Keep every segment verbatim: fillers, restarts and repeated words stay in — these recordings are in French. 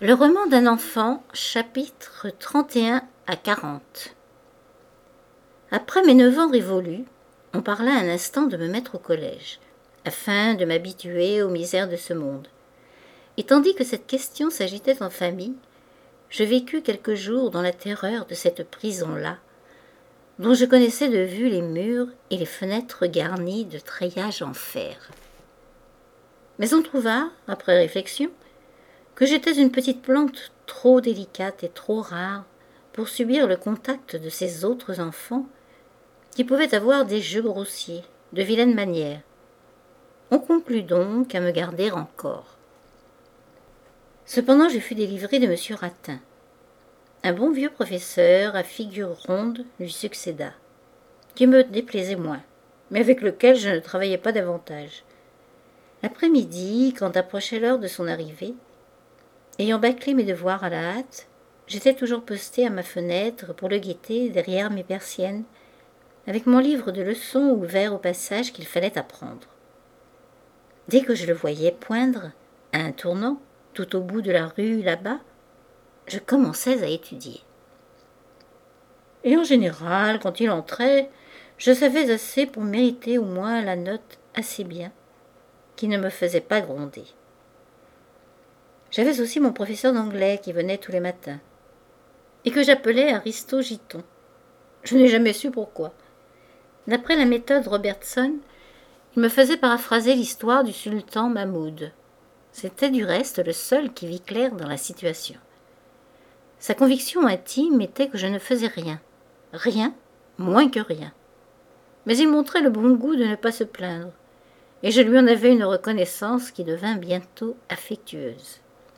Le roman d'un enfant, chapitres trente et un à quarante. Après mes neuf ans révolus, on parla un instant de me mettre au collège, afin de m'habituer aux misères de ce monde. Et tandis que cette question s'agitait en famille, je vécus quelques jours dans la terreur de cette prison-là, dont je connaissais de vue les murs et les fenêtres garnies de treillages en fer. Mais on trouva, après réflexion, que j'étais une petite plante trop délicate et trop rare pour subir le contact de ces autres enfants qui pouvaient avoir des jeux grossiers, de vilaines manières. On conclut donc à me garder encore. Cependant, je fus délivré de Monsieur Ratin. Un bon vieux professeur à figure ronde lui succéda, qui me déplaisait moins, mais avec lequel je ne travaillais pas davantage. L'après-midi, quand approchait l'heure de son arrivée, ayant bâclé mes devoirs à la hâte, j'étais toujours posté à ma fenêtre pour le guetter derrière mes persiennes, avec mon livre de leçons ouvert au passage qu'il fallait apprendre. Dès que je le voyais poindre, à un tournant, tout au bout de la rue là-bas, je commençais à étudier. Et en général, quand il entrait, je savais assez pour mériter au moins la note assez bien, qui ne me faisait pas gronder. J'avais aussi mon professeur d'anglais qui venait tous les matins, et que j'appelais Aristo Giton. Je n'ai jamais su pourquoi. D'après la méthode Robertson, il me faisait paraphraser l'histoire du sultan Mahmoud. C'était du reste le seul qui vit clair dans la situation. Sa conviction intime était que je ne faisais rien, rien, moins que rien. Mais il montrait le bon goût de ne pas se plaindre, et je lui en avais une reconnaissance qui devint bientôt affectueuse.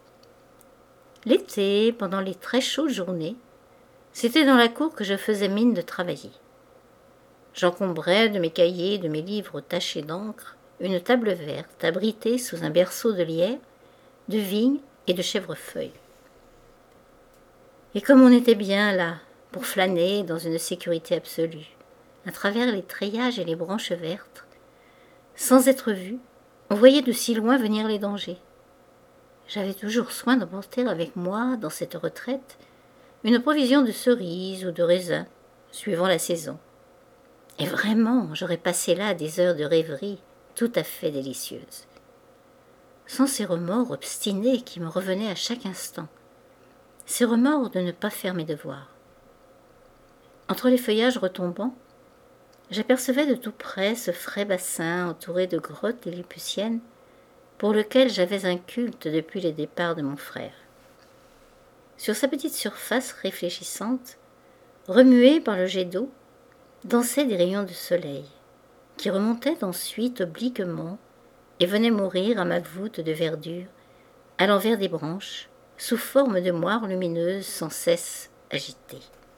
L'été, pendant les très chaudes journées, c'était dans la cour que je faisais mine de travailler. J'encombrais de mes cahiers, de mes livres tachés d'encre, une table verte abritée sous un berceau de lierre, de vignes et de chèvrefeuilles. Et comme on était bien là, pour flâner dans une sécurité absolue, à travers les treillages et les branches vertes, sans être vu, on voyait de si loin venir les dangers. J'avais toujours soin d'emporter avec moi, dans cette retraite, une provision de cerises ou de raisins, suivant la saison. Et vraiment, j'aurais passé là des heures de rêverie tout à fait délicieuses. Sans ces remords obstinés qui me revenaient à chaque instant, ces remords de ne pas faire mes devoirs. Entre les feuillages retombants, j'apercevais de tout près ce frais bassin entouré de grottes lilliputiennes pour lequel j'avais un culte depuis le départ de mon frère. Sur sa petite surface réfléchissante, remuée par le jet d'eau, dansaient des rayons de soleil, qui remontaient ensuite obliquement et venaient mourir à ma voûte de verdure, à l'envers des branches, sous forme de moires lumineuses sans cesse agitées.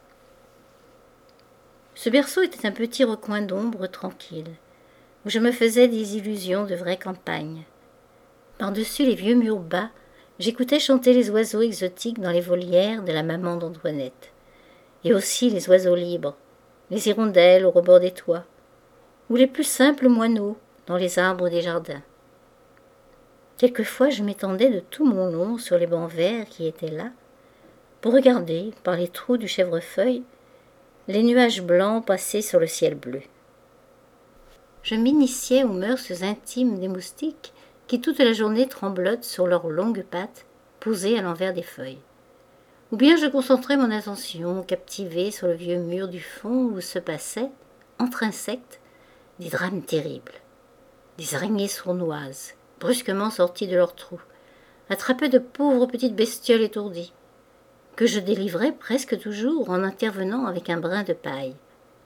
Ce berceau était un petit recoin d'ombre tranquille, où je me faisais des illusions de vraie campagne. Par-dessus les vieux murs bas, j'écoutais chanter les oiseaux exotiques dans les volières de la maman d'Antoinette, et aussi les oiseaux libres, les hirondelles au rebord des toits, ou les plus simples moineaux dans les arbres des jardins. Quelquefois, je m'étendais de tout mon long sur les bancs verts qui étaient là, pour regarder, par les trous du chèvrefeuille, les nuages blancs passer sur le ciel bleu. Je m'initiais aux mœurs intimes des moustiques qui toute la journée tremblotent sur leurs longues pattes posées à l'envers des feuilles. Ou bien je concentrais mon attention captivée sur le vieux mur du fond où se passaient, entre insectes, des drames terribles. Des araignées sournoises, brusquement sorties de leurs trous, attrapaient de pauvres petites bestioles étourdies, que je délivrais presque toujours en intervenant avec un brin de paille.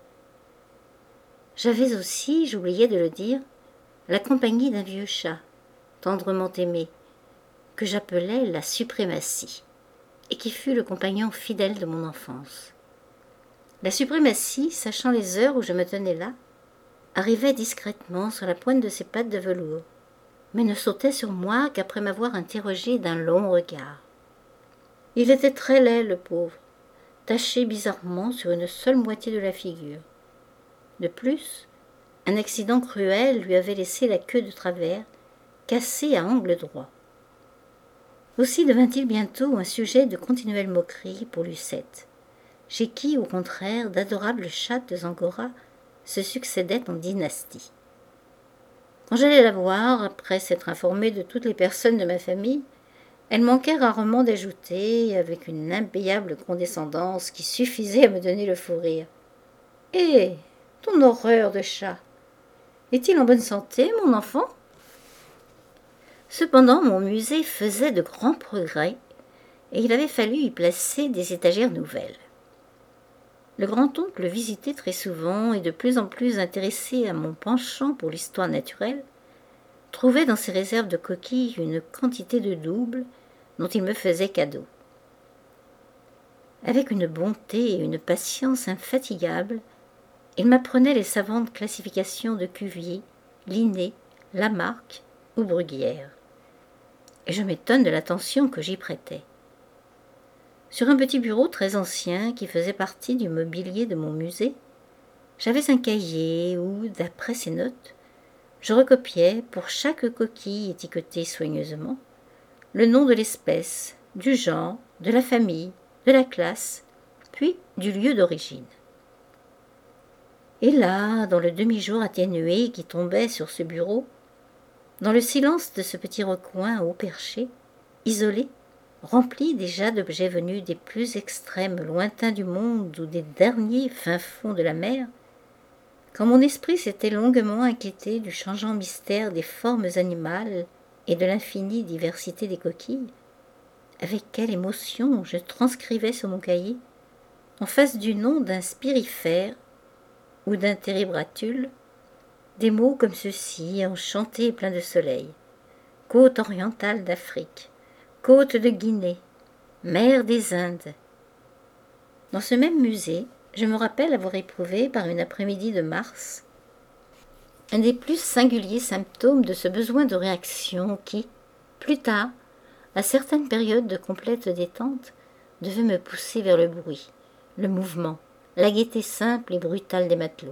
J'avais aussi, j'oubliais de le dire, la compagnie d'un vieux chat, tendrement aimé, que j'appelais la suprématie, et qui fut le compagnon fidèle de mon enfance. La suprématie, sachant les heures où je me tenais là, arrivait discrètement sur la pointe de ses pattes de velours, mais ne sautait sur moi qu'après m'avoir interrogé d'un long regard. Il était très laid, le pauvre, taché bizarrement sur une seule moitié de la figure. De plus, un accident cruel lui avait laissé la queue de travers, cassée à angle droit. Aussi devint-il bientôt un sujet de continuelle moquerie pour Lucette, chez qui, au contraire, d'adorables chattes angora se succédaient en dynastie. Quand j'allais la voir, après s'être informée de toutes les personnes de ma famille, elle manquait rarement d'ajouter, avec une impayable condescendance qui suffisait à me donner le fou rire. « Eh, ton horreur de chat! Est-il en bonne santé, mon enfant ?» Cependant, mon musée faisait de grands progrès, et il avait fallu y placer des étagères nouvelles. Le grand-oncle le visitait très souvent et de plus en plus intéressé à mon penchant pour l'histoire naturelle, trouvait dans ses réserves de coquilles une quantité de doubles dont il me faisait cadeau. Avec une bonté et une patience infatigables, il m'apprenait les savantes classifications de Cuvier, Linné, Lamarck ou Bruguière. Et je m'étonne de l'attention que j'y prêtais. Sur un petit bureau très ancien qui faisait partie du mobilier de mon musée, j'avais un cahier où, d'après ses notes, je recopiais, pour chaque coquille étiquetée soigneusement, le nom de l'espèce, du genre, de la famille, de la classe, puis du lieu d'origine. Et là, dans le demi-jour atténué qui tombait sur ce bureau, dans le silence de ce petit recoin haut perché, isolé, rempli déjà d'objets venus des plus extrêmes lointains du monde ou des derniers fins fonds de la mer, quand mon esprit s'était longuement inquiété du changeant mystère des formes animales et de l'infinie diversité des coquilles, avec quelle émotion je transcrivais sur mon cahier, en face du nom d'un spirifère ou d'un térébratule, des mots comme ceux-ci, enchantés et pleins de soleil. Côte orientale d'Afrique, côte de Guinée, mer des Indes. Dans ce même musée, je me rappelle avoir éprouvé, par une après-midi de mars, un des plus singuliers symptômes de ce besoin de réaction qui, plus tard, à certaines périodes de complète détente, devait me pousser vers le bruit, le mouvement, la gaieté simple et brutale des matelots.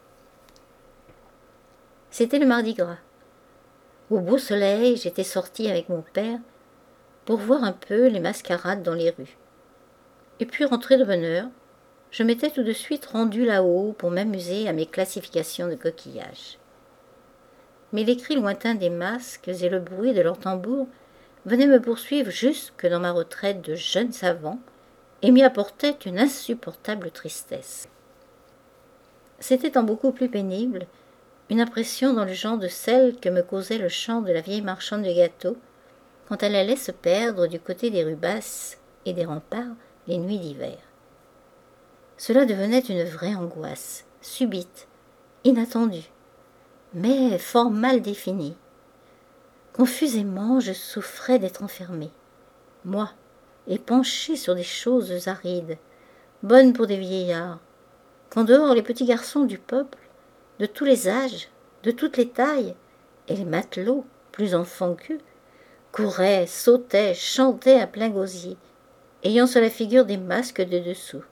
C'était le Mardi Gras. Au beau soleil, j'étais sortie avec mon père pour voir un peu les mascarades dans les rues. Et puis, rentrée de bonne heure, je m'étais tout de suite rendue là-haut pour m'amuser à mes classifications de coquillages. Mais les cris lointains des masques et le bruit de leurs tambours venaient me poursuivre jusque dans ma retraite de jeune savant et m'y apportaient une insupportable tristesse. C'était en beaucoup plus pénible une impression dans le genre de celle que me causait le chant de la vieille marchande de gâteaux quand elle allait se perdre du côté des rues basses et des remparts les nuits d'hiver. Cela devenait une vraie angoisse, subite, inattendue, mais fort mal définie. Confusément, je souffrais d'être enfermée, moi, et penchée sur des choses arides, bonnes pour des vieillards, qu'en dehors les petits garçons du peuple, de tous les âges, de toutes les tailles, et les matelots, plus enfants qu'eux, couraient, sautaient, chantaient à plein gosier, ayant sur la figure des masques de dessous.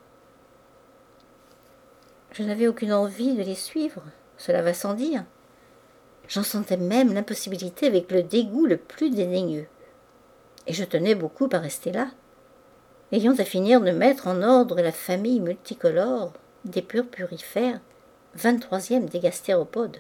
Je n'avais aucune envie de les suivre, cela va sans dire. J'en sentais même l'impossibilité avec le dégoût le plus dédaigneux. Et je tenais beaucoup à rester là, ayant à finir de mettre en ordre la famille multicolore des purpurifères, vingt-troisième des gastéropodes.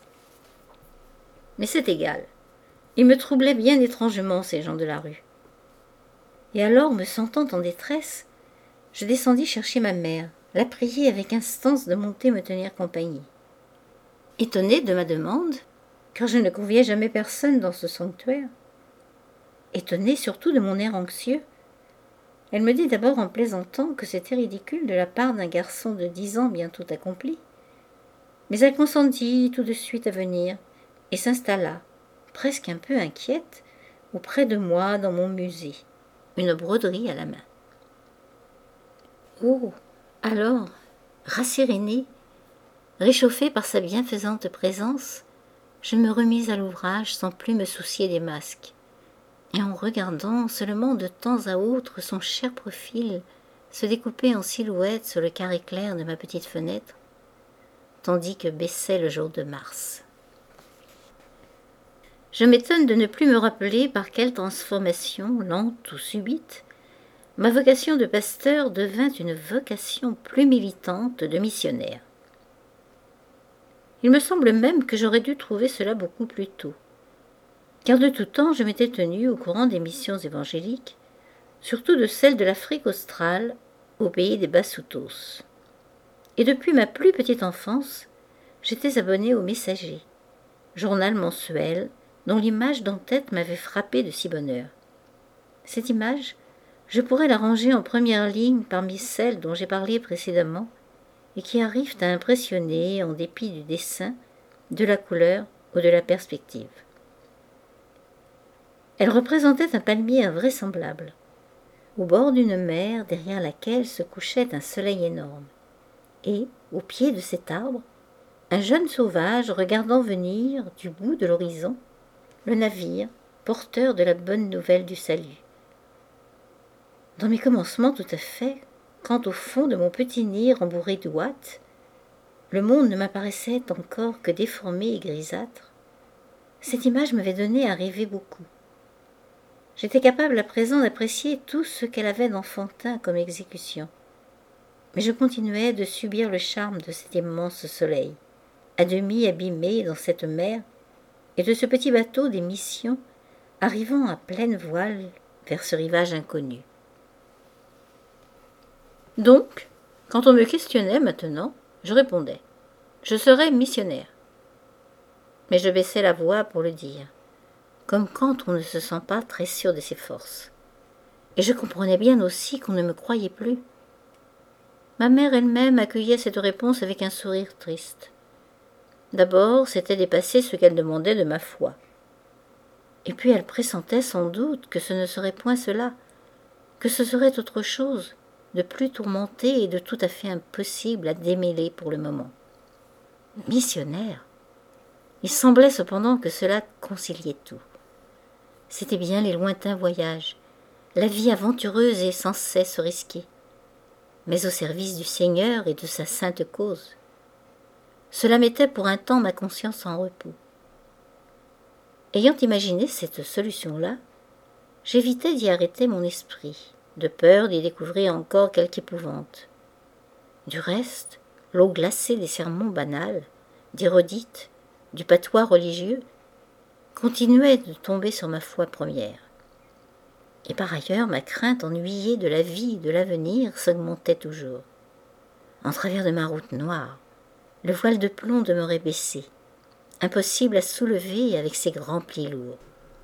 Mais c'est égal. Ils me troublaient bien étrangement, ces gens de la rue. Et alors, me sentant en détresse, je descendis chercher ma mère, la prier avec instance de monter me tenir compagnie. Étonnée de ma demande, car je ne conviais jamais personne dans ce sanctuaire, étonnée surtout de mon air anxieux, elle me dit d'abord en plaisantant que c'était ridicule de la part d'un garçon de dix ans bientôt accompli, mais elle consentit tout de suite à venir et s'installa, presque un peu inquiète, auprès de moi dans mon musée, une broderie à la main. Oh, alors, rassérénée, réchauffée par sa bienfaisante présence, je me remis à l'ouvrage sans plus me soucier des masques, et en regardant seulement de temps à autre son cher profil se découper en silhouette sur le carré clair de ma petite fenêtre, tandis que baissait le jour de mars. Je m'étonne de ne plus me rappeler par quelle transformation, lente ou subite, ma vocation de pasteur devint une vocation plus militante de missionnaire. Il me semble même que j'aurais dû trouver cela beaucoup plus tôt, car de tout temps je m'étais tenue au courant des missions évangéliques, surtout de celles de l'Afrique australe, au pays des Basutos. Et depuis ma plus petite enfance, j'étais abonnée au Messager, journal mensuel dont l'image d'en-tête m'avait frappée de si bonne heure. Cette image, je pourrais la ranger en première ligne parmi celles dont j'ai parlé précédemment et qui arrivent à impressionner en dépit du dessin, de la couleur ou de la perspective. Elle représentait un palmier invraisemblable, au bord d'une mer derrière laquelle se couchait un soleil énorme, et, au pied de cet arbre, un jeune sauvage regardant venir, du bout de l'horizon, le navire porteur de la bonne nouvelle du salut. Dans mes commencements tout à fait, quand au fond de mon petit nid rembourré d'ouate, le monde ne m'apparaissait encore que déformé et grisâtre, cette image m'avait donné à rêver beaucoup. J'étais capable à présent d'apprécier tout ce qu'elle avait d'enfantin comme exécution, mais je continuais de subir le charme de cet immense soleil, à demi abîmé dans cette mer, et de ce petit bateau des missions arrivant à pleine voile vers ce rivage inconnu. Donc, quand on me questionnait maintenant, je répondais « Je serai missionnaire ». Mais je baissais la voix pour le dire, comme quand on ne se sent pas très sûr de ses forces. Et je comprenais bien aussi qu'on ne me croyait plus. Ma mère elle-même accueillait cette réponse avec un sourire triste. D'abord, c'était dépasser ce qu'elle demandait de ma foi. Et puis elle pressentait sans doute que ce ne serait point cela, que ce serait autre chose, de plus tourmenté et de tout à fait impossible à démêler pour le moment. Missionnaire. Il semblait cependant que cela conciliait tout. C'étaient bien les lointains voyages, la vie aventureuse et sans cesse risquée, mais au service du Seigneur et de sa sainte cause. Cela mettait pour un temps ma conscience en repos. Ayant imaginé cette solution-là, j'évitais d'y arrêter mon esprit, de peur d'y découvrir encore quelque épouvante. Du reste, l'eau glacée des sermons banals, des redites, du patois religieux, continuait de tomber sur ma foi première. Et par ailleurs, ma crainte ennuyée de la vie et de l'avenir s'augmentait toujours. En travers de ma route noire, le voile de plomb demeurait baissé, impossible à soulever avec ses grands plis lourds.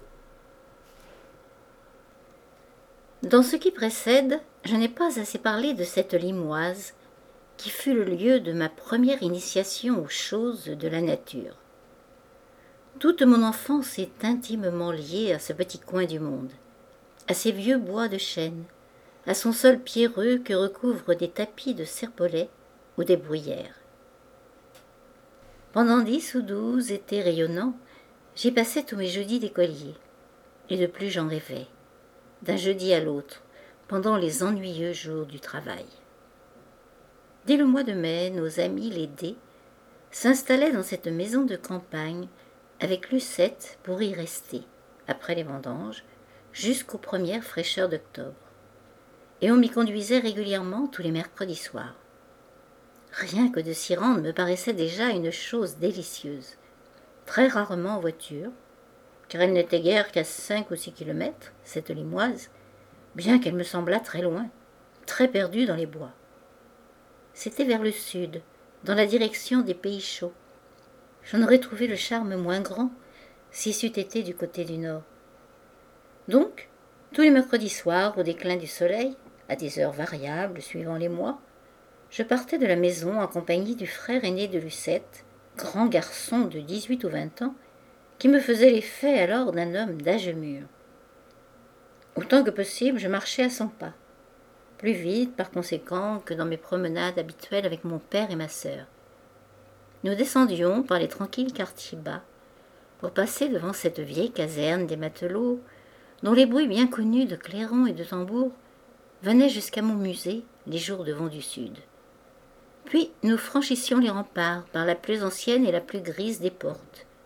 Dans ce qui précède, je n'ai pas assez parlé de cette Limoise qui fut le lieu de ma première initiation aux choses de la nature. Toute mon enfance est intimement liée à ce petit coin du monde, à ces vieux bois de chêne, à son sol pierreux que recouvrent des tapis de serpolets ou des bruyères. Pendant dix ou douze étés rayonnants, j'y passais tous mes jeudis d'écolier, et de plus j'en rêvais, d'un jeudi à l'autre, pendant les ennuyeux jours du travail. Dès le mois de mai, nos amis les D s'installaient dans cette maison de campagne avec Lucette pour y rester, après les vendanges, jusqu'aux premières fraîcheurs d'octobre. Et on m'y conduisait régulièrement tous les mercredis soirs. Rien que de s'y rendre me paraissait déjà une chose délicieuse, très rarement en voiture, car elle n'était guère qu'à cinq ou six kilomètres, cette Limoise, bien qu'elle me semblât très loin, très perdue dans les bois. C'était vers le sud, dans la direction des pays chauds. J'en aurais trouvé le charme moins grand si c'eût été du côté du nord. Donc, tous les mercredis soirs, au déclin du soleil, à des heures variables suivant les mois, je partais de la maison en compagnie du frère aîné de Lucette, grand garçon de dix-huit ou vingt ans, qui me faisait l'effet alors d'un homme d'âge mûr. Autant que possible, je marchais à cent pas, plus vite par conséquent que dans mes promenades habituelles avec mon père et ma sœur. Nous descendions par les tranquilles quartiers bas pour passer devant cette vieille caserne des matelots dont les bruits bien connus de clairons et de tambours venaient jusqu'à mon musée les jours de vent du sud. Puis nous franchissions les remparts par la plus ancienne et la plus grise des portes,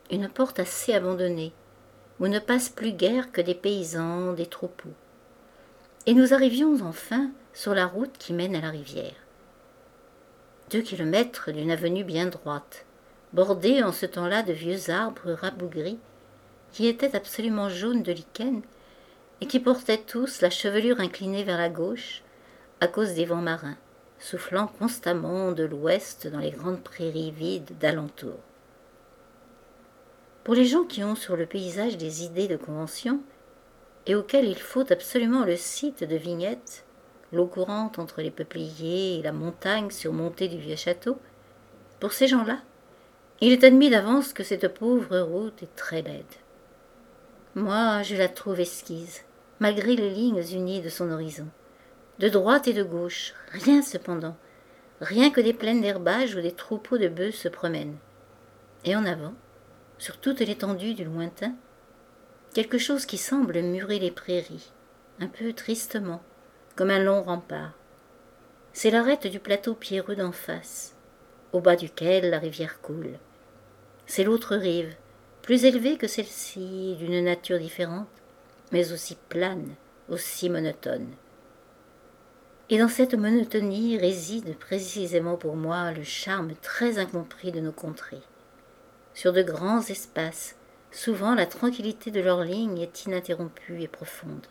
une porte assez abandonnée, où ne passent plus guère que des paysans, des troupeaux. Et nous arrivions enfin sur la route qui mène à la rivière. Deux kilomètres d'une avenue bien droite, bordée en ce temps-là de vieux arbres rabougris, qui étaient absolument jaunes de lichen et qui portaient tous la chevelure inclinée vers la gauche à cause des vents marins, soufflant constamment de l'ouest dans les grandes prairies vides d'alentour. Pour les gens qui ont sur le paysage des idées de convention, et auxquels il faut absolument le site de vignettes, l'eau courante entre les peupliers et la montagne surmontée du vieux château, pour ces gens-là, il est admis d'avance que cette pauvre route est très laide. Moi, je la trouve esquisse, malgré les lignes unies de son horizon. De droite et de gauche, rien cependant, rien que des plaines d'herbage où des troupeaux de bœufs se promènent. Et en avant, sur toute l'étendue du lointain, quelque chose qui semble murer les prairies, un peu tristement, comme un long rempart. C'est l'arête du plateau pierreux d'en face, au bas duquel la rivière coule. C'est l'autre rive, plus élevée que celle-ci, d'une nature différente, mais aussi plane, aussi monotone. Et dans cette monotonie réside précisément pour moi le charme très incompris de nos contrées. Sur de grands espaces, souvent la tranquillité de leurs lignes est ininterrompue et profonde.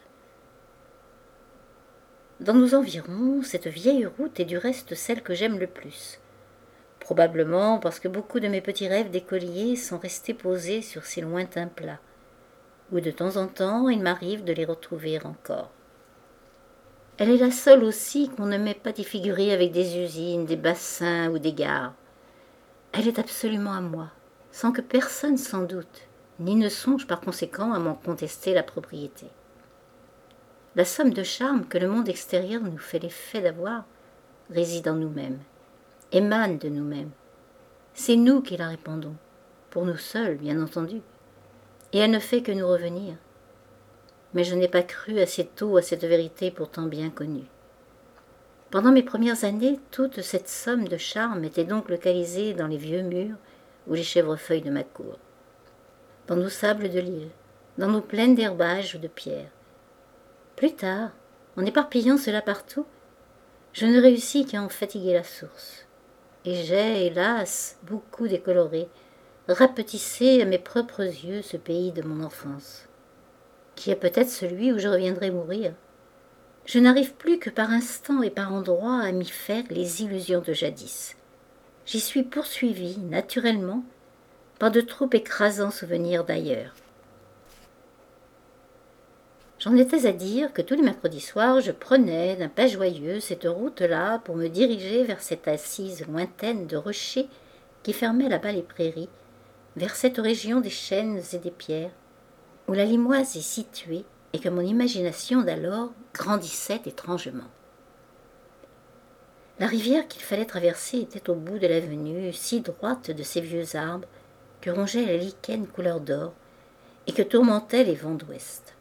Dans nos environs, cette vieille route est du reste celle que j'aime le plus. Probablement parce que beaucoup de mes petits rêves d'écolier sont restés posés sur ces lointains plats, où de temps en temps il m'arrive de les retrouver encore. Elle est la seule aussi qu'on ne m'ait pas défigurée avec des usines, des bassins ou des gares. Elle est absolument à moi, sans que personne s'en doute, ni ne songe par conséquent à m'en contester la propriété. La somme de charme que le monde extérieur nous fait l'effet d'avoir réside en nous-mêmes, émane de nous-mêmes. C'est nous qui la répandons, pour nous seuls, bien entendu, et elle ne fait que nous revenir. Mais je n'ai pas cru assez tôt à cette vérité pourtant bien connue. Pendant mes premières années, toute cette somme de charme était donc localisée dans les vieux murs ou les chèvrefeuilles de ma cour, dans nos sables de l'île, dans nos plaines d'herbage ou de pierres. Plus tard, en éparpillant cela partout, je ne réussis qu'à en fatiguer la source. Et j'ai, hélas, beaucoup décoloré, rapetissé à mes propres yeux ce pays de mon enfance, qui est peut-être celui où je reviendrai mourir. Je n'arrive plus que par instants et par endroits à m'y faire les illusions de jadis. J'y suis poursuivie, naturellement, par de trop écrasants souvenirs d'ailleurs. J'en étais à dire que tous les mercredis soirs, je prenais d'un pas joyeux cette route-là pour me diriger vers cette assise lointaine de rochers qui fermait là-bas les prairies, vers cette région des chênes et des pierres, où la Limoise est située et que mon imagination d'alors grandissait étrangement. La rivière qu'il fallait traverser était au bout de l'avenue, si droite de ces vieux arbres que rongeait la lichen couleur d'or et que tourmentaient les vents d'ouest.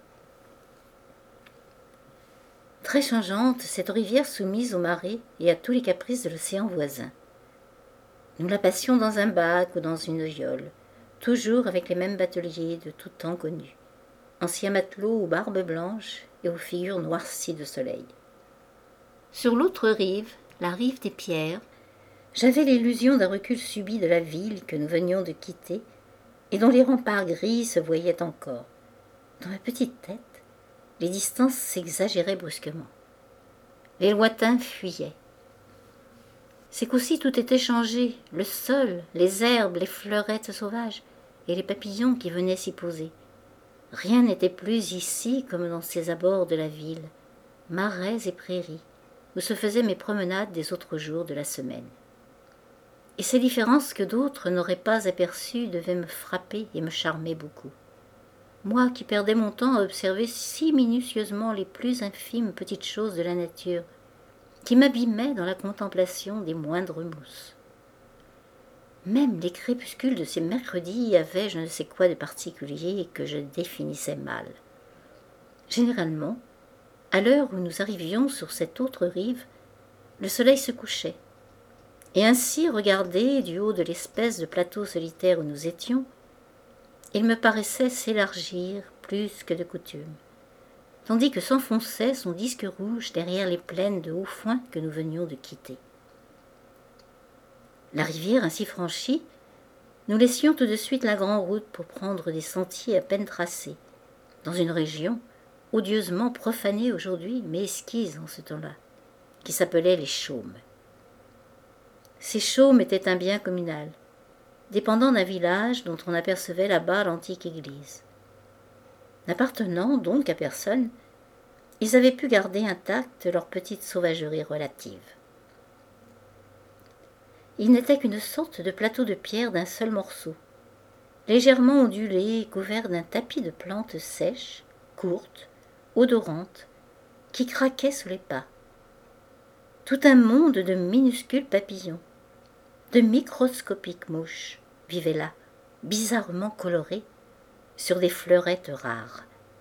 Très changeante, cette rivière soumise aux marées et à tous les caprices de l'océan voisin. Nous la passions dans un bac ou dans une viole, toujours avec les mêmes bateliers de tout temps connus, anciens matelots aux barbes blanches et aux figures noircies de soleil. Sur l'autre rive, la rive des pierres, j'avais l'illusion d'un recul subit de la ville que nous venions de quitter et dont les remparts gris se voyaient encore. Dans ma petite tête, les distances s'exagéraient brusquement. Les lointains fuyaient. C'est qu'aussi tout était changé, le sol, les herbes, les fleurettes sauvages et les papillons qui venaient s'y poser. Rien n'était plus ici comme dans ces abords de la ville, marais et prairies, où se faisaient mes promenades des autres jours de la semaine. Et ces différences que d'autres n'auraient pas aperçues devaient me frapper et me charmer beaucoup. Moi qui perdais mon temps à observer si minutieusement les plus infimes petites choses de la nature, qui m'abîmaient dans la contemplation des moindres mousses. Même les crépuscules de ces mercredis avaient je ne sais quoi de particulier et que je définissais mal. Généralement, à l'heure où nous arrivions sur cette autre rive, le soleil se couchait, et ainsi regardé du haut de l'espèce de plateau solitaire où nous étions, il me paraissait s'élargir plus que de coutume, tandis que s'enfonçait son disque rouge derrière les plaines de haut foin que nous venions de quitter. La rivière ainsi franchie, nous laissions tout de suite la grande route pour prendre des sentiers à peine tracés, dans une région odieusement profanée aujourd'hui, mais esquisse en ce temps-là, qui s'appelait les Chaumes. Ces Chaumes étaient un bien communal, dépendant d'un village dont on apercevait là-bas l'antique église. N'appartenant donc à personne, ils avaient pu garder intacte leur petite sauvagerie relative. Il n'était qu'une sorte de plateau de pierre d'un seul morceau, légèrement ondulé et couvert d'un tapis de plantes sèches, courtes, odorantes, qui craquaient sous les pas. Tout un monde de minuscules papillons, de microscopiques mouches vivaient là, bizarrement colorées, sur des fleurettes rares.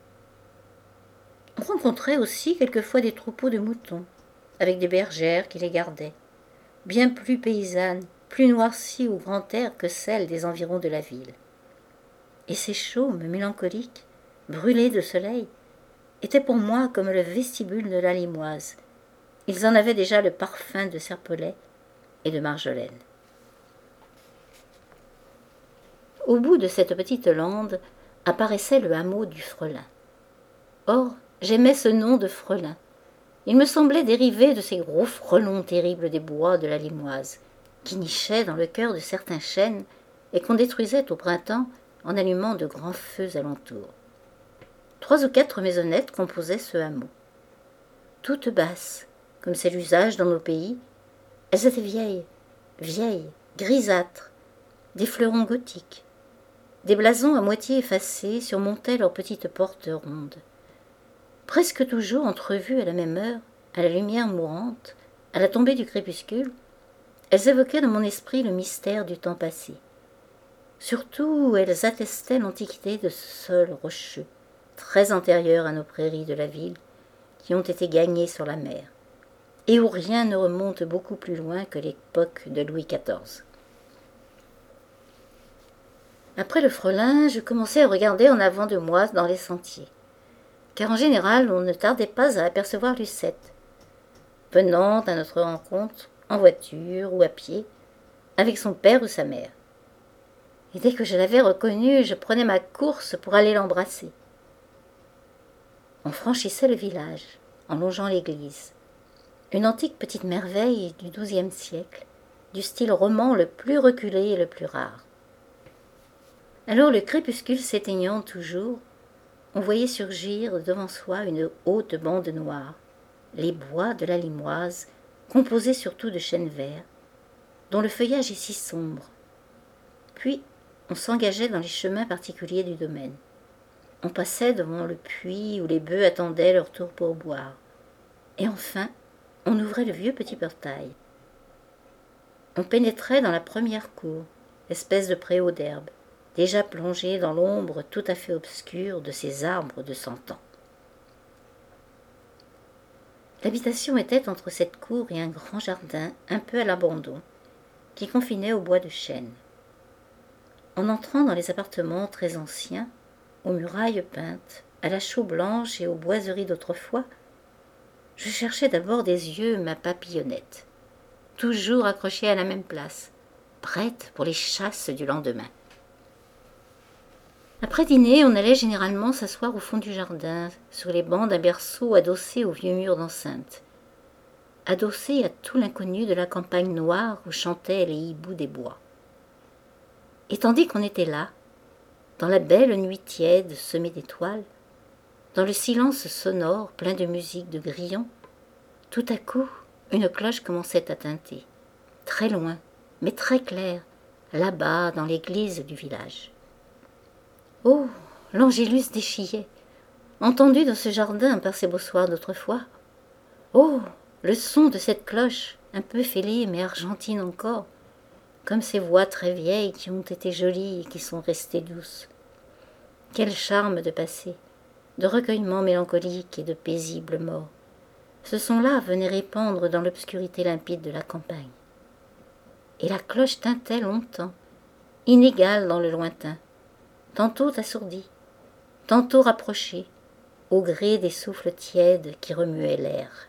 On rencontrait aussi quelquefois des troupeaux de moutons, avec des bergères qui les gardaient, bien plus paysannes, plus noircies au grand air que celles des environs de la ville. Et ces chaumes mélancoliques, brûlés de soleil, étaient pour moi comme le vestibule de la Limoise. Ils en avaient déjà le parfum de serpolet et de marjolaine. Au bout de cette petite lande apparaissait le hameau du Frelin. Or, j'aimais ce nom de Frelin. Il me semblait dérivé de ces gros frelons terribles des bois de la Limoise, qui nichaient dans le cœur de certains chênes et qu'on détruisait au printemps en allumant de grands feux alentour. Trois ou quatre maisonnettes composaient ce hameau. Toutes basses, comme c'est l'usage dans nos pays, elles étaient vieilles, vieilles, grisâtres, des fleurons gothiques. Des blasons à moitié effacés surmontaient leurs petites portes rondes. Presque toujours entrevues à la même heure, à la lumière mourante, à la tombée du crépuscule, elles évoquaient dans mon esprit le mystère du temps passé. Surtout, elles attestaient l'antiquité de ce sol rocheux, très antérieur à nos prairies de la ville, qui ont été gagnées sur la mer, et où rien ne remonte beaucoup plus loin que l'époque de Louis quatorze. Après le Frelin, je commençai à regarder en avant de moi dans les sentiers, car en général on ne tardait pas à apercevoir Lucette, venant à notre rencontre en voiture ou à pied, avec son père ou sa mère. Et dès que je l'avais reconnue, je prenais ma course pour aller l'embrasser. On franchissait le village, en longeant l'église, une antique petite merveille du douzième siècle, du style roman le plus reculé et le plus rare. Alors le crépuscule s'éteignant toujours, on voyait surgir devant soi une haute bande noire, les bois de la Limoise, composés surtout de chênes verts, dont le feuillage est si sombre. Puis on s'engageait dans les chemins particuliers du domaine. On passait devant le puits où les bœufs attendaient leur tour pour boire. Et enfin, on ouvrait le vieux petit portail. On pénétrait dans la première cour, espèce de préau d'herbe, déjà plongé dans l'ombre tout à fait obscure de ces arbres de cent ans. L'habitation était entre cette cour et un grand jardin un peu à l'abandon, qui confinait au bois de chêne. En entrant dans les appartements très anciens, aux murailles peintes, à la chaux blanche et aux boiseries d'autrefois, je cherchais d'abord des yeux ma papillonnette, toujours accrochée à la même place, prête pour les chasses du lendemain. Après dîner, on allait généralement s'asseoir au fond du jardin, sur les bancs d'un berceau adossé au vieux mur d'enceinte, adossé à tout l'inconnu de la campagne noire où chantaient les hiboux des bois. Et tandis qu'on était là, dans la belle nuit tiède semée d'étoiles, dans le silence sonore plein de musique de grillons, tout à coup, une cloche commençait à tinter, très loin, mais très claire, là-bas dans l'église du village. Oh, l'Angélus déchillait, entendu dans ce jardin par ces beaux soirs d'autrefois. Oh, le son de cette cloche, un peu fêlée mais argentine encore, comme ces voix très vieilles qui ont été jolies et qui sont restées douces. Quel charme de passé, de recueillement mélancolique et de paisible mort. Ce son-là venait répandre dans l'obscurité limpide de la campagne. Et la cloche tintait longtemps, inégale dans le lointain, tantôt assourdie, tantôt rapprochée, au gré des souffles tièdes qui remuaient l'air.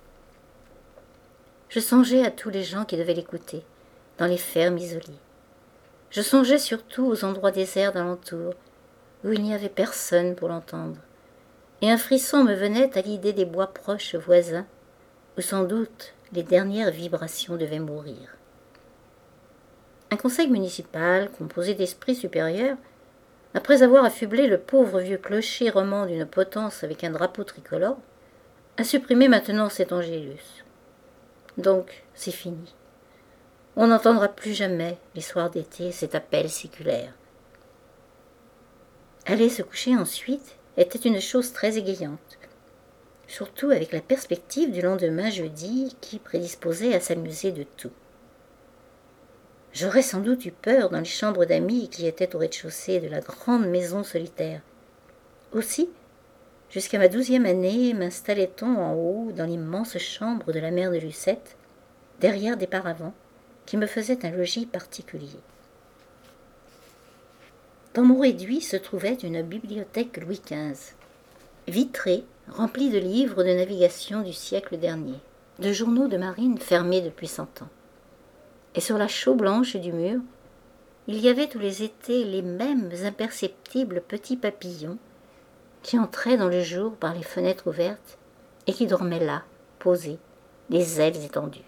Je songeais à tous les gens qui devaient l'écouter, dans les fermes isolées. Je songeais surtout aux endroits déserts d'alentour, où il n'y avait personne pour l'entendre, et un frisson me venait à l'idée des bois proches voisins, où sans doute les dernières vibrations devaient mourir. Un conseil municipal, composé d'esprits supérieurs, après avoir affublé le pauvre vieux clocher roman d'une potence avec un drapeau tricolore, a supprimé maintenant cet angélus. Donc, c'est fini. On n'entendra plus jamais, les soirs d'été, cet appel séculaire. Aller se coucher ensuite était une chose très égayante, surtout avec la perspective du lendemain jeudi qui prédisposait à s'amuser de tout. J'aurais sans doute eu peur dans les chambres d'amis qui étaient au rez-de-chaussée de la grande maison solitaire. Aussi, jusqu'à ma douzième année, m'installait-on en haut dans l'immense chambre de la mère de Lucette, derrière des paravents, qui me faisaient un logis particulier. Dans mon réduit se trouvait une bibliothèque Louis quinze, vitrée, remplie de livres de navigation du siècle dernier, de journaux de marine fermés depuis cent ans. Et sur la chaux blanche du mur, il y avait tous les étés les mêmes imperceptibles petits papillons qui entraient dans le jour par les fenêtres ouvertes et qui dormaient là, posés, les ailes étendues.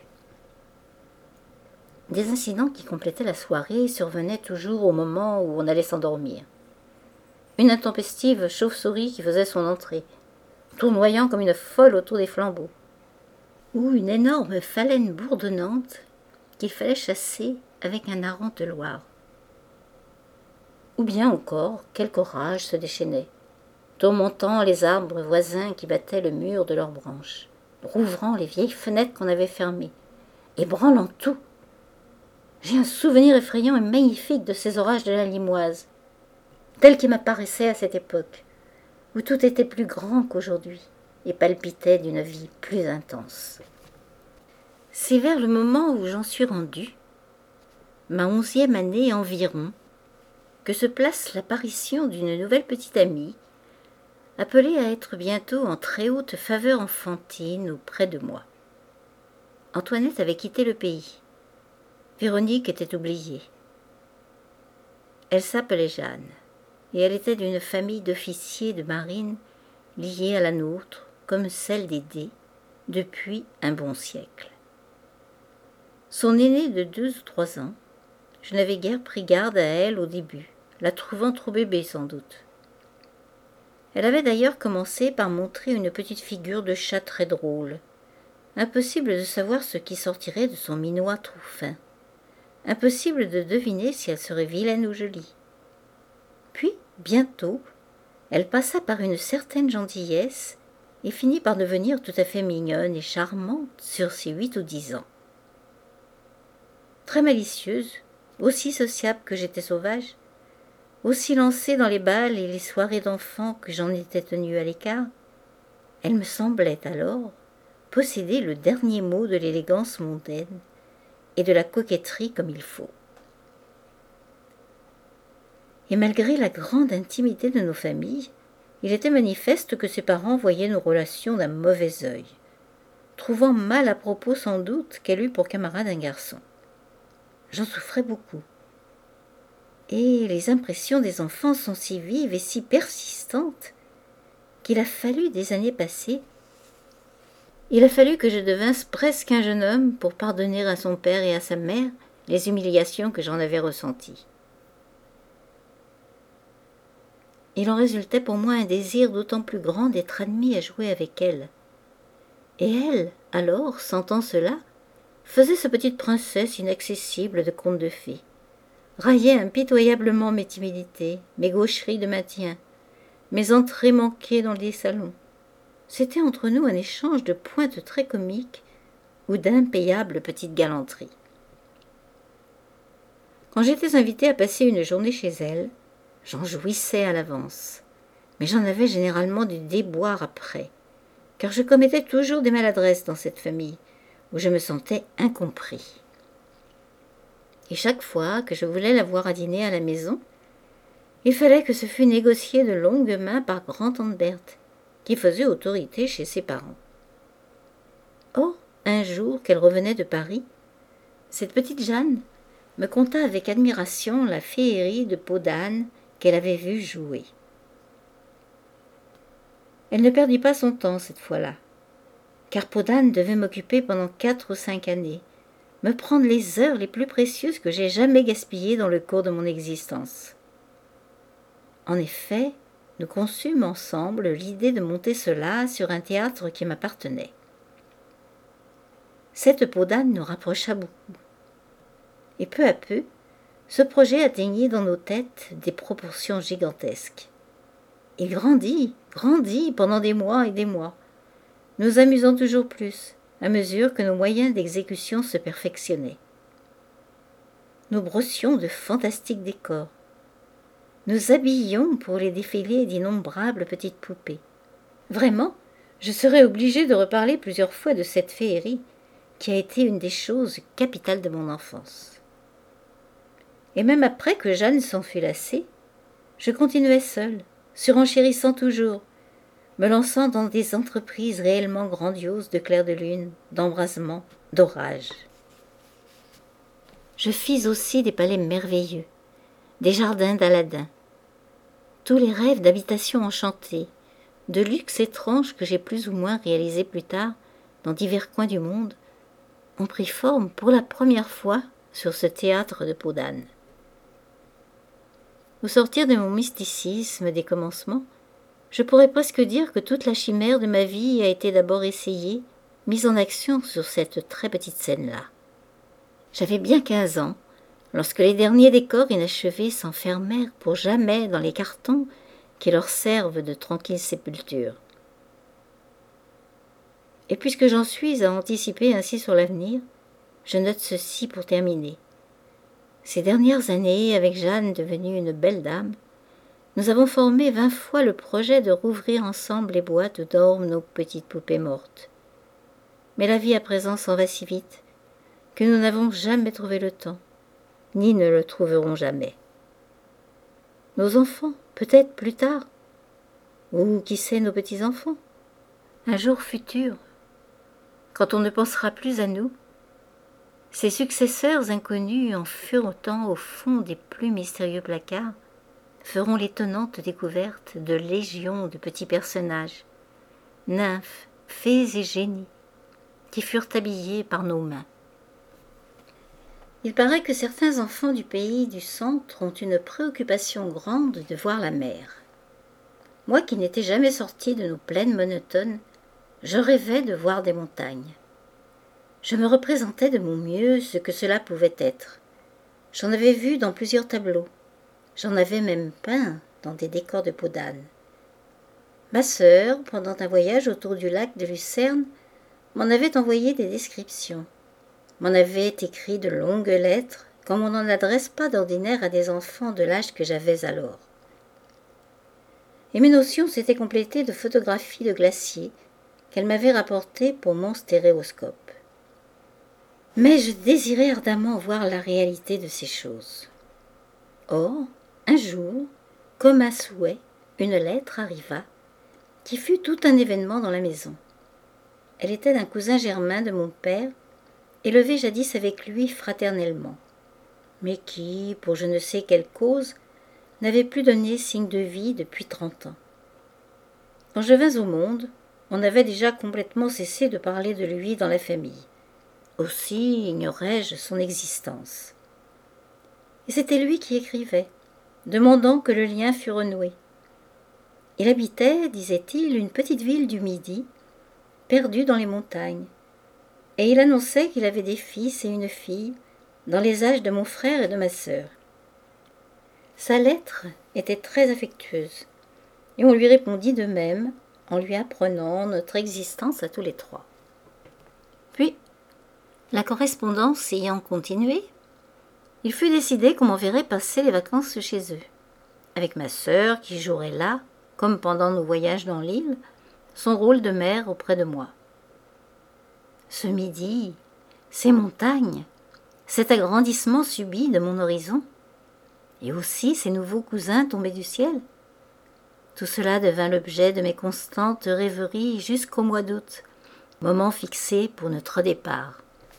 Des incidents qui complétaient la soirée survenaient toujours au moment où on allait s'endormir. Une intempestive chauve-souris qui faisait son entrée, tournoyant comme une folle autour des flambeaux, ou une énorme phalène bourdonnante qu'il fallait chasser avec un hareng de Loire. Ou bien encore, quelque orage se déchaînait, tourmentant les arbres voisins qui battaient le mur de leurs branches, rouvrant les vieilles fenêtres qu'on avait fermées, ébranlant tout. J'ai un souvenir effrayant et magnifique de ces orages de la Limoise, tels qu'ils m'apparaissaient à cette époque, où tout était plus grand qu'aujourd'hui et palpitait d'une vie plus intense. C'est vers le moment où j'en suis rendue, ma onzième année environ, que se place l'apparition d'une nouvelle petite amie, appelée à être bientôt en très haute faveur enfantine auprès de moi. Antoinette avait quitté le pays. Véronique était oubliée. Elle s'appelait Jeanne, et elle était d'une famille d'officiers de marine liée à la nôtre, comme celle des D, depuis un bon siècle. Son aînée de deux ou trois ans, je n'avais guère pris garde à elle au début, la trouvant trop bébé sans doute. Elle avait d'ailleurs commencé par montrer une petite figure de chat très drôle. Impossible de savoir ce qui sortirait de son minois trop fin. Impossible de deviner si elle serait vilaine ou jolie. Puis, bientôt, elle passa par une certaine gentillesse et finit par devenir tout à fait mignonne et charmante sur ses huit ou dix ans. Très malicieuse, aussi sociable que j'étais sauvage, aussi lancée dans les bals et les soirées d'enfants que j'en étais tenue à l'écart, elle me semblait alors posséder le dernier mot de l'élégance mondaine et de la coquetterie comme il faut. Et malgré la grande intimité de nos familles, il était manifeste que ses parents voyaient nos relations d'un mauvais œil, trouvant mal à propos sans doute qu'elle eût pour camarade un garçon. J'en souffrais beaucoup. Et les impressions des enfants sont si vives et si persistantes qu'il a fallu des années passées. Il a fallu que je devinsse presque un jeune homme pour pardonner à son père et à sa mère les humiliations que j'en avais ressenties. Il en résultait pour moi un désir d'autant plus grand d'être admis à jouer avec elle. Et elle, alors, sentant cela, faisait sa petite princesse inaccessible de conte de fées, raillait impitoyablement mes timidités, mes gaucheries de maintien, mes entrées manquées dans les salons. C'était entre nous un échange de pointes très comiques ou d'impayables petites galanteries. Quand j'étais invitée à passer une journée chez elle, j'en jouissais à l'avance, mais j'en avais généralement du déboire après, car je commettais toujours des maladresses dans cette famille, où je me sentais incompris. Et chaque fois que je voulais la voir à dîner à la maison, Il fallait que ce fût négocié de longue main par grand-tante Berthe, qui faisait autorité chez ses parents. Or, un jour qu'elle revenait de Paris, cette petite Jeanne me conta avec admiration la féerie de peau d'âne qu'elle avait vue jouer. Elle ne perdit pas son temps cette fois-là, car peau d'âne devait m'occuper pendant quatre ou cinq années, me prendre les heures les plus précieuses que j'ai jamais gaspillées dans le cours de mon existence. En effet, nous conçûmes ensemble l'idée de monter cela sur un théâtre qui m'appartenait. Cette peau d'âne nous rapprocha beaucoup. Et peu à peu, ce projet atteignit dans nos têtes des proportions gigantesques. Il grandit, grandit pendant des mois et des mois, nous amusant toujours plus, à mesure que nos moyens d'exécution se perfectionnaient. Nous brossions de fantastiques décors. Nous habillions pour les défilés d'innombrables petites poupées. Vraiment, je serais obligée de reparler plusieurs fois de cette féerie, qui a été une des choses capitales de mon enfance. Et même après que Jeanne s'en fut lassée, je continuais seule, surenchérissant toujours, me lançant dans des entreprises réellement grandioses de clair de lune, d'embrasement, d'orage. Je fis aussi des palais merveilleux, des jardins d'Aladin, tous les rêves d'habitation enchantée, de luxe étrange que j'ai plus ou moins réalisé plus tard dans divers coins du monde, ont pris forme pour la première fois sur ce théâtre de peau d'âne. Au sortir de mon mysticisme des commencements, je pourrais presque dire que toute la chimère de ma vie a été d'abord essayée, mise en action sur cette très petite scène-là. J'avais bien quinze ans, lorsque les derniers décors inachevés s'enfermèrent pour jamais dans les cartons qui leur servent de tranquille sépulture. Et puisque j'en suis à anticiper ainsi sur l'avenir, je note ceci pour terminer. Ces dernières années, avec Jeanne devenue une belle dame, nous avons formé vingt fois le projet de rouvrir ensemble les boîtes où dorment nos petites poupées mortes. Mais la vie à présent s'en va si vite que nous n'avons jamais trouvé le temps, ni ne le trouverons jamais. Nos enfants, peut-être plus tard, ou qui sait nos petits-enfants, un jour futur, quand on ne pensera plus à nous, ces successeurs inconnus en furetant au fond des plus mystérieux placards feront l'étonnante découverte de légions de petits personnages, nymphes, fées et génies, qui furent habillés par nos mains. Il paraît que certains enfants du pays du centre ont une préoccupation grande de voir la mer. Moi qui n'étais jamais sortie de nos plaines monotones, je rêvais de voir des montagnes. Je me représentais de mon mieux ce que cela pouvait être. J'en avais vu dans plusieurs tableaux. J'en avais même peint dans des décors de peau d'âne. Ma sœur, pendant un voyage autour du lac de Lucerne, m'en avait envoyé des descriptions, m'en avait écrit de longues lettres, comme on n'en adresse pas d'ordinaire à des enfants de l'âge que j'avais alors. Et mes notions s'étaient complétées de photographies de glaciers qu'elle m'avait rapportées pour mon stéréoscope. Mais je désirais ardemment voir la réalité de ces choses. Or, un jour, comme un souhait, une lettre arriva, qui fut tout un événement dans la maison. Elle était d'un cousin germain de mon père, élevé jadis avec lui fraternellement, mais qui, pour je ne sais quelle cause, n'avait plus donné signe de vie depuis trente ans. Quand je vins au monde, on avait déjà complètement cessé de parler de lui dans la famille. Aussi ignorais-je son existence. Et c'était lui qui écrivait, demandant que le lien fût renoué. Il habitait, disait-il, une petite ville du Midi, perdue dans les montagnes, et il annonçait qu'il avait des fils et une fille, dans les âges de mon frère et de ma sœur. Sa lettre était très affectueuse, et on lui répondit de même, en lui apprenant notre existence à tous les trois. Puis, la correspondance ayant continué, il fut décidé qu'on m'enverrait passer les vacances chez eux, avec ma sœur qui jouerait là, comme pendant nos voyages dans l'île, son rôle de mère auprès de moi. Ce midi, ces montagnes, cet agrandissement subit de mon horizon, et aussi ces nouveaux cousins tombés du ciel. Tout cela devint l'objet de mes constantes rêveries jusqu'au mois d'août, moment fixé pour notre départ.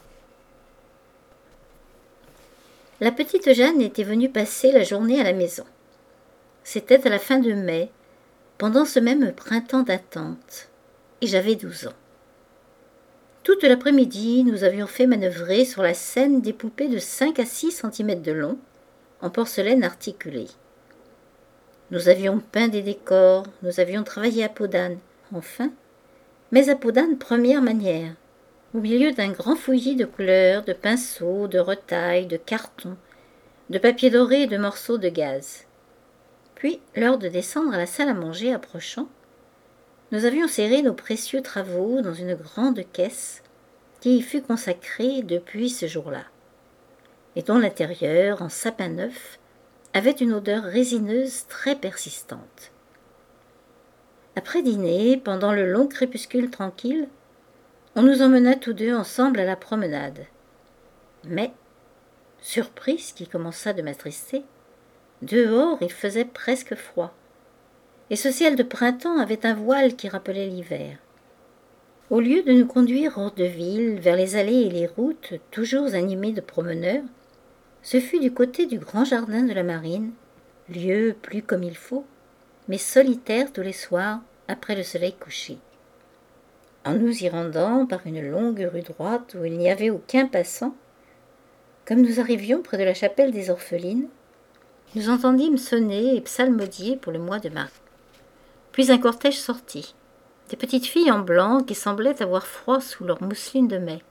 La petite Jeanne était venue passer la journée à la maison. C'était à la fin de mai, pendant ce même printemps d'attente, et j'avais douze ans. Toute l'après-midi, nous avions fait manœuvrer sur la scène des poupées de cinq à six centimètres de long, en porcelaine articulée. Nous avions peint des décors, nous avions travaillé à peau d'âne, enfin, mais à peau d'âne première manière, au milieu d'un grand fouillis de couleurs, de pinceaux, de retailles, de cartons, de papier doré et de morceaux de gaze. Puis, l'heure de descendre à la salle à manger approchant, nous avions serré nos précieux travaux dans une grande caisse qui y fut consacrée depuis ce jour-là, et dont l'intérieur, en sapin neuf, avait une odeur résineuse très persistante. Après dîner, pendant le long crépuscule tranquille, on nous emmena tous deux ensemble à la promenade. Mais, surprise qui commença de m'attrister, dehors il faisait presque froid, et ce ciel de printemps avait un voile qui rappelait l'hiver. Au lieu de nous conduire hors de ville, vers les allées et les routes, toujours animées de promeneurs, ce fut du côté du grand jardin de la Marine, lieu plus comme il faut, mais solitaire tous les soirs après le soleil couché. En nous y rendant par une longue rue droite où il n'y avait aucun passant, comme nous arrivions près de la chapelle des Orphelines, nous entendîmes sonner et psalmodier pour le mois de mars. Puis un cortège sortit, des petites filles en blanc qui semblaient avoir froid sous leur mousseline de mai.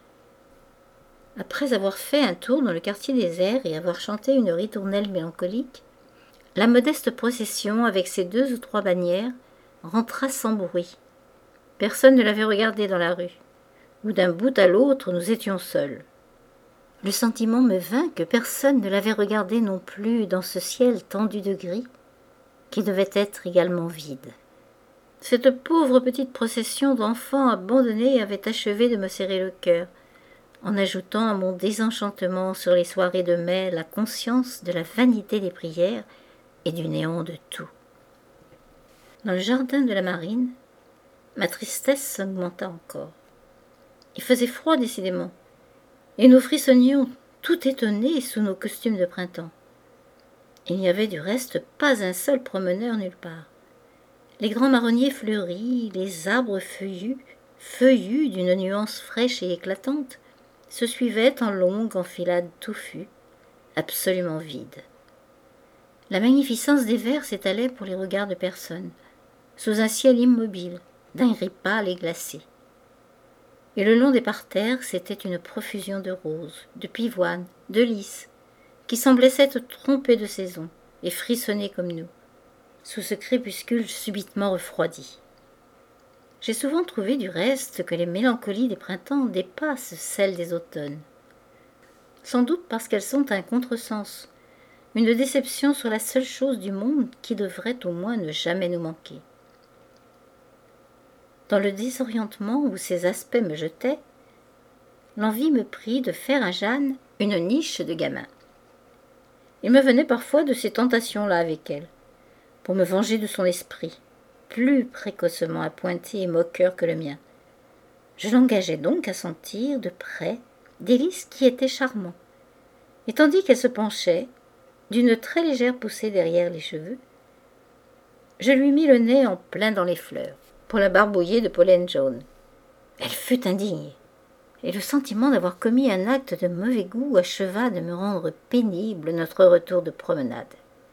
Après avoir fait un tour dans le quartier désert et avoir chanté une ritournelle mélancolique, la modeste procession, avec ses deux ou trois bannières, rentra sans bruit. Personne ne l'avait regardée dans la rue, où d'un bout à l'autre nous étions seuls. Le sentiment me vint que personne ne l'avait regardée non plus dans ce ciel tendu de gris, qui devait être également vide. Cette pauvre petite procession d'enfants abandonnés avait achevé de me serrer le cœur, en ajoutant à mon désenchantement sur les soirées de mai la conscience de la vanité des prières et du néant de tout. Dans le jardin de la Marine, ma tristesse s'augmenta encore. Il faisait froid décidément, et nous frissonnions tout étonnés sous nos costumes de printemps. Il n'y avait du reste pas un seul promeneur nulle part. Les grands marronniers fleuris, les arbres feuillus, feuillus d'une nuance fraîche et éclatante, se suivaient en longues enfilades touffues, absolument vides. La magnificence des vers s'étalait pour les regards de personne, sous un ciel immobile, d'un gris pâle et glacé. Et le long des parterres, c'était une profusion de roses, de pivoines, de lys, qui semblaient s'être trompées de saison et frissonner comme nous, sous ce crépuscule subitement refroidi. J'ai souvent trouvé du reste que les mélancolies des printemps dépassent celles des automnes. Sans doute parce qu'elles sont un contresens, une déception sur la seule chose du monde qui devrait au moins ne jamais nous manquer. Dans le désorientement où ces aspects me jetaient, l'envie me prit de faire à Jeanne une niche de gamin. Il me venait parfois de ces tentations-là avec elle, pour me venger de son esprit, plus précocement appointé et moqueur que le mien. Je l'engageais donc à sentir de près des lys qui étaient charmants, et tandis qu'elle se penchait, d'une très légère poussée derrière les cheveux, je lui mis le nez en plein dans les fleurs, pour la barbouiller de pollen jaune. Elle fut indignée, et le sentiment d'avoir commis un acte de mauvais goût acheva de me rendre pénible notre retour de promenade.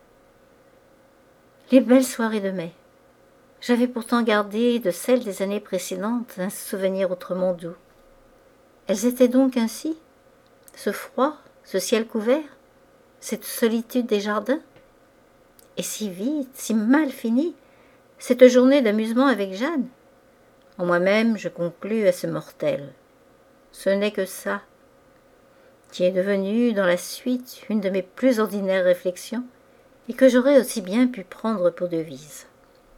Les belles soirées de mai. J'avais pourtant gardé de celles des années précédentes un souvenir autrement doux. Elles étaient donc ainsi, ce froid, ce ciel couvert, cette solitude des jardins, et si vite, si mal finie, cette journée d'amusement avec Jeanne. En moi-même, je conclus à ce mortel. Ce n'est que ça, qui est devenu dans la suite une de mes plus ordinaires réflexions, et que j'aurais aussi bien pu prendre pour devise.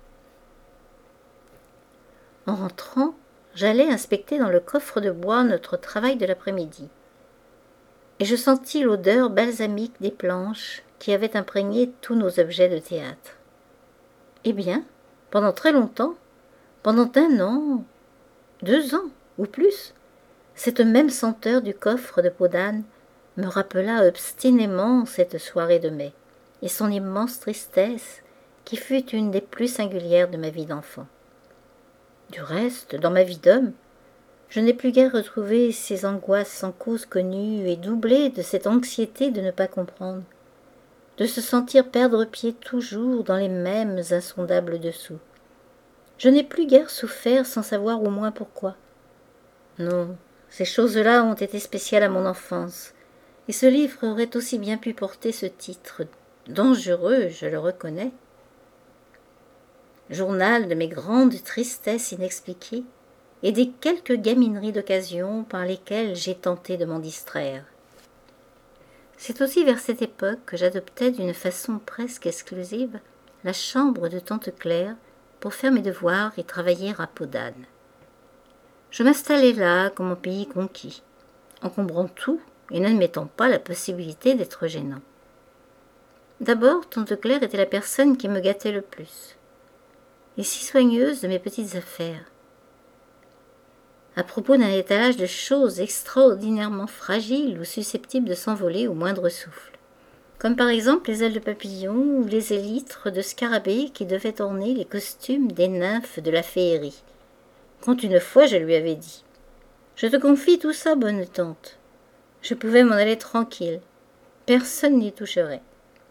En rentrant, j'allais inspecter dans le coffre de bois notre travail de l'après-midi, et je sentis l'odeur balsamique des planches qui avait imprégné tous nos objets de théâtre. Eh bien, pendant très longtemps, pendant un an, deux ans ou plus, cette même senteur du coffre de peau d'âne me rappela obstinément cette soirée de mai et son immense tristesse qui fut une des plus singulières de ma vie d'enfant. Du reste, dans ma vie d'homme, je n'ai plus guère retrouvé ces angoisses sans cause connue et doublées de cette anxiété de ne pas comprendre, de se sentir perdre pied toujours dans les mêmes insondables dessous. Je n'ai plus guère souffert sans savoir au moins pourquoi. Non, ces choses-là ont été spéciales à mon enfance, et ce livre aurait aussi bien pu porter ce titre, dangereux, je le reconnais. Journal de mes grandes tristesses inexpliquées et des quelques gamineries d'occasion par lesquelles j'ai tenté de m'en distraire. C'est aussi vers cette époque que j'adoptais d'une façon presque exclusive la chambre de tante Claire pour faire mes devoirs et travailler à peau d'âne. Je m'installais là comme en pays conquis, encombrant tout et n'admettant pas la possibilité d'être gênant. D'abord, tante Claire était la personne qui me gâtait le plus, et si soigneuse de mes petites affaires. À propos d'un étalage de choses extraordinairement fragiles ou susceptibles de s'envoler au moindre souffle, comme par exemple les ailes de papillon ou les élytres de scarabée qui devaient orner les costumes des nymphes de la féerie. Quand une fois je lui avais dit « Je te confie tout ça, bonne tante. Je pouvais m'en aller tranquille. Personne n'y toucherait. »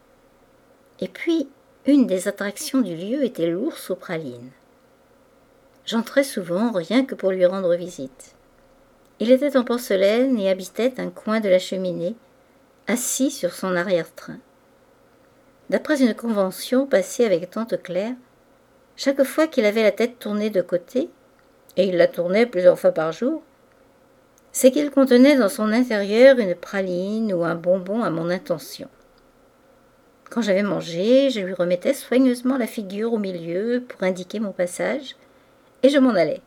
Et puis, une des attractions du lieu était l'ours aux pralines. J'entrais souvent rien que pour lui rendre visite. Il était en porcelaine et habitait un coin de la cheminée, assis sur son arrière-train. D'après une convention passée avec tante Claire, chaque fois qu'il avait la tête tournée de côté, et il la tournait plusieurs fois par jour, c'est qu'il contenait dans son intérieur une praline ou un bonbon à mon intention. Quand j'avais mangé, je lui remettais soigneusement la figure au milieu pour indiquer mon passage, et je m'en allais.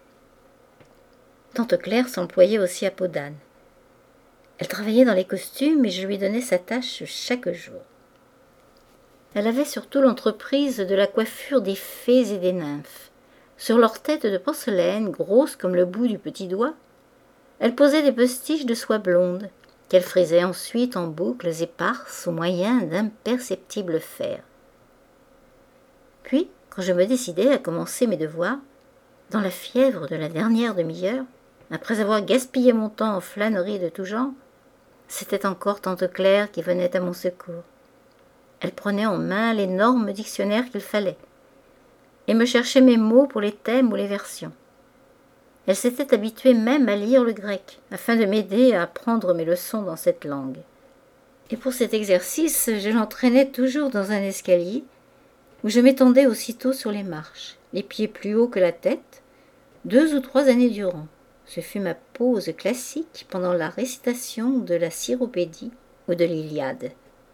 Tante Claire s'employait aussi à peau d'âne. Elle travaillait dans les costumes et je lui donnais sa tâche chaque jour. Elle avait surtout l'entreprise de la coiffure des fées et des nymphes. Sur leurs têtes de porcelaine, grosses comme le bout du petit doigt, elle posait des postiches de soie blonde, qu'elle frisait ensuite en boucles éparses au moyen d'imperceptibles fers. Puis, quand je me décidais à commencer mes devoirs, dans la fièvre de la dernière demi-heure, après avoir gaspillé mon temps en flâneries de tout genre, c'était encore tante Claire qui venait à mon secours. Elle prenait en main l'énorme dictionnaire qu'il fallait, et me cherchait mes mots pour les thèmes ou les versions. Elle s'était habituée même à lire le grec, afin de m'aider à apprendre mes leçons dans cette langue. Et pour cet exercice, je l'entraînais toujours dans un escalier, où je m'étendais aussitôt sur les marches, les pieds plus hauts que la tête, deux ou trois années durant. Ce fut ma pause classique pendant la récitation de la Cyropédie ou de l'Iliade.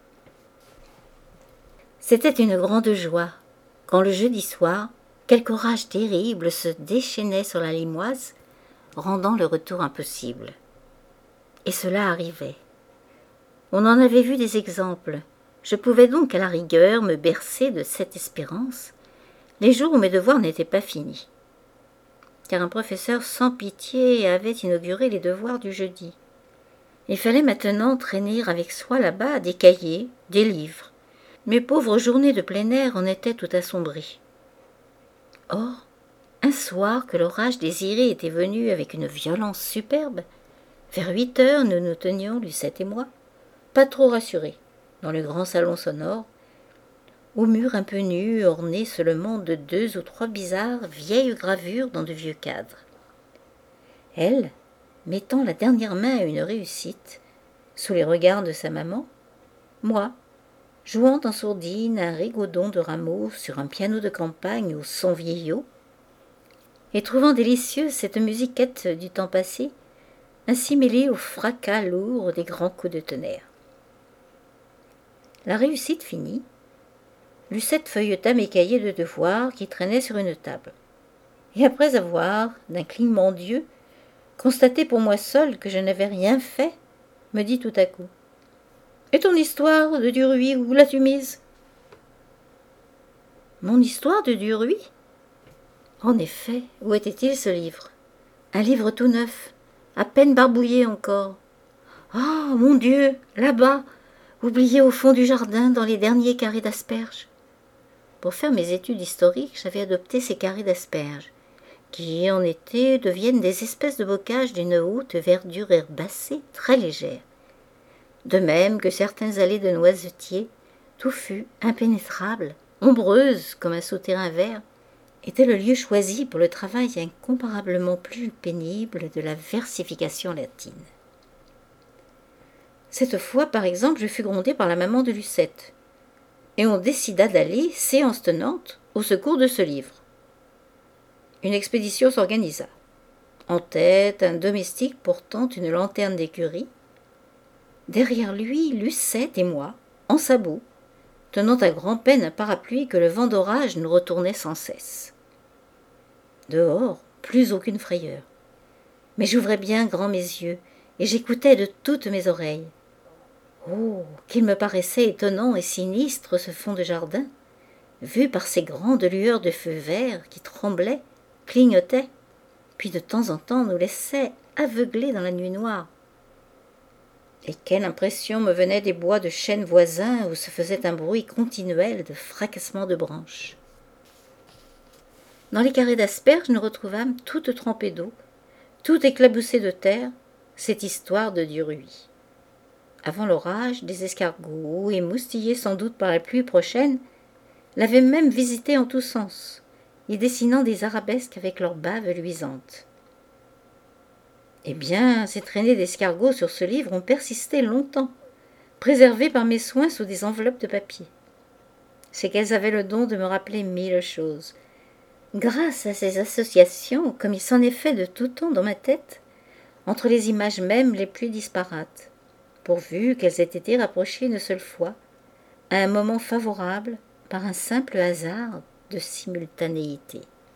C'était une grande joie, quand le jeudi soir, quelque orage terrible se déchaînait sur la Limoise, rendant le retour impossible. Et cela arrivait. On en avait vu des exemples. Je pouvais donc à la rigueur me bercer de cette espérance, les jours où mes devoirs n'étaient pas finis. Car un professeur sans pitié avait inauguré les devoirs du jeudi. Il fallait maintenant traîner avec soi là-bas des cahiers, des livres. Mes pauvres journées de plein air en étaient tout assombries. Or, un soir que l'orage désiré était venu avec une violence superbe, vers huit heures nous nous tenions, Lucette et moi, pas trop rassurés, dans le grand salon sonore, au mur un peu nu, orné seulement de deux ou trois bizarres vieilles gravures dans de vieux cadres. Elle, mettant la dernière main à une réussite, sous les regards de sa maman, moi, jouant en sourdine un rigodon de rameaux sur un piano de campagne au son vieillot, et trouvant délicieuse cette musiquette du temps passé, ainsi mêlée au fracas lourd des grands coups de tonnerre. La réussite finie, Lucette feuilleta mes cahiers de devoirs qui traînaient sur une table, et après avoir, d'un clignement d'yeux, constaté pour moi seule que je n'avais rien fait, me dit tout à coup Et ton histoire de Duruy, où l'as-tu mise? Mon histoire de Duruy? En effet, où était-il ce livre? Un livre tout neuf, à peine barbouillé encore. Ah, mon Dieu, là-bas, oublié au fond du jardin dans les derniers carrés d'asperges. Pour faire mes études historiques, j'avais adopté ces carrés d'asperges, qui, en été, deviennent des espèces de bocages d'une haute verdure herbacée très légère. De même que certaines allées de noisetiers, touffues, impénétrables, ombreuses comme un souterrain vert, était le lieu choisi pour le travail incomparablement plus pénible de la versification latine. Cette fois, par exemple, je fus grondée par la maman de Lucette, et on décida d'aller, séance tenante, au secours de ce livre. Une expédition s'organisa. En tête, un domestique portant une lanterne d'écurie. Derrière lui, Lucette et moi, en sabots, tenant à grand-peine un parapluie que le vent d'orage nous retournait sans cesse. Dehors, plus aucune frayeur. Mais j'ouvrais bien grand mes yeux, et j'écoutais de toutes mes oreilles. Oh, qu'il me paraissait étonnant et sinistre ce fond de jardin, vu par ces grandes lueurs de feu vert qui tremblaient, clignotaient, puis de temps en temps nous laissaient aveuglés dans la nuit noire. Et quelle impression me venait des bois de chênes voisins où se faisait un bruit continuel de fracassement de branches. Dans les carrés d'asperges, nous retrouvâmes, toutes trempées d'eau, toutes éclaboussées de terre, cette histoire de Duruy. Avant l'orage, des escargots, émoustillés sans doute par la pluie prochaine, l'avaient même visité en tous sens, y dessinant des arabesques avec leurs baves luisantes. Eh bien, ces traînées d'escargots sur ce livre ont persisté longtemps, préservées par mes soins sous des enveloppes de papier. C'est qu'elles avaient le don de me rappeler mille choses. Grâce à ces associations, comme il s'en est fait de tout temps dans ma tête, entre les images mêmes les plus disparates, pourvu qu'elles aient été rapprochées une seule fois, à un moment favorable, par un simple hasard de simultanéité.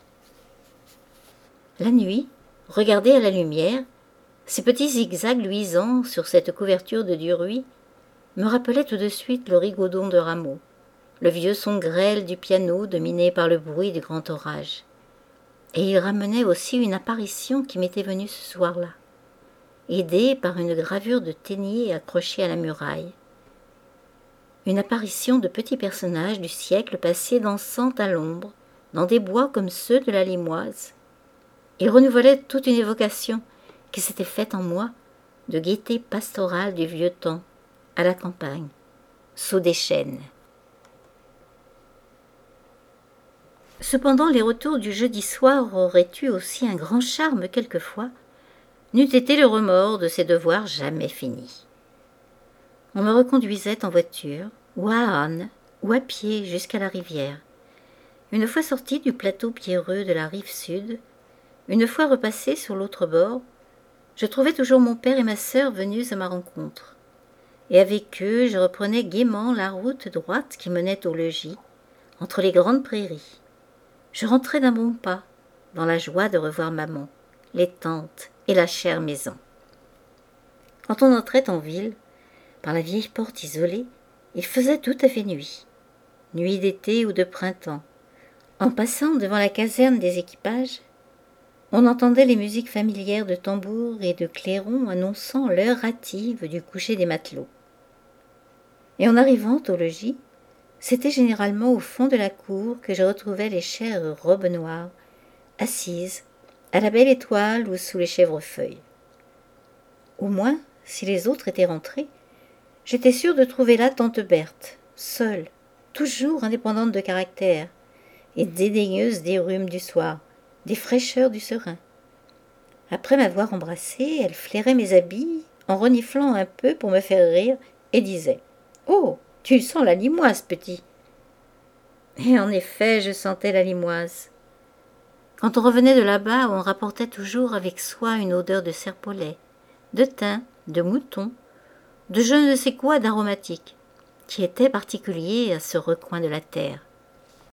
La nuit, regardée à la lumière, ces petits zigzags luisants sur cette couverture de Duruy me rappelaient tout de suite le rigodon de Rameau, le vieux son grêle du piano dominé par le bruit du grand orage. Et il ramenait aussi une apparition qui m'était venue ce soir-là, aidée par une gravure de Téniers accrochée à la muraille. Une apparition de petits personnages du siècle passé dansant à l'ombre, dans des bois comme ceux de la Limoise. Il renouvelait toute une évocation qui s'était faite en moi de gaieté pastorale du vieux temps, à la campagne, sous des chênes. Cependant, les retours du jeudi soir auraient eu aussi un grand charme quelquefois, n'eût été le remords de ces devoirs jamais finis. On me reconduisait en voiture, ou à âne, ou à pied jusqu'à la rivière. Une fois sorti du plateau pierreux de la rive sud, une fois repassé sur l'autre bord, je trouvais toujours mon père et ma sœur venus à ma rencontre. Et avec eux, je reprenais gaiement la route droite qui menait au logis, entre les grandes prairies. Je rentrais d'un bon pas, dans la joie de revoir maman, les tantes et la chère maison. Quand on entrait en ville, par la vieille porte isolée, il faisait tout à fait nuit, nuit d'été ou de printemps. En passant devant la caserne des équipages, on entendait les musiques familières de tambours et de clairons annonçant l'heure hâtive du coucher des matelots. Et en arrivant au logis, c'était généralement au fond de la cour que je retrouvais les chères robes noires, assises, à la belle étoile ou sous les chèvrefeuilles. Au moins, si les autres étaient rentrés, j'étais sûre de trouver là tante Berthe, seule, toujours indépendante de caractère, et dédaigneuse des rhumes du soir, des fraîcheurs du serein. Après m'avoir embrassée, elle flairait mes habits en reniflant un peu pour me faire rire et disait « Oh, tu sens la limoise, petit !» Et en effet, je sentais la limoise. Quand on revenait de là-bas, on rapportait toujours avec soi une odeur de serpolet, de thym, de mouton, de je ne sais quoi d'aromatique, qui était particulier à ce recoin de la terre.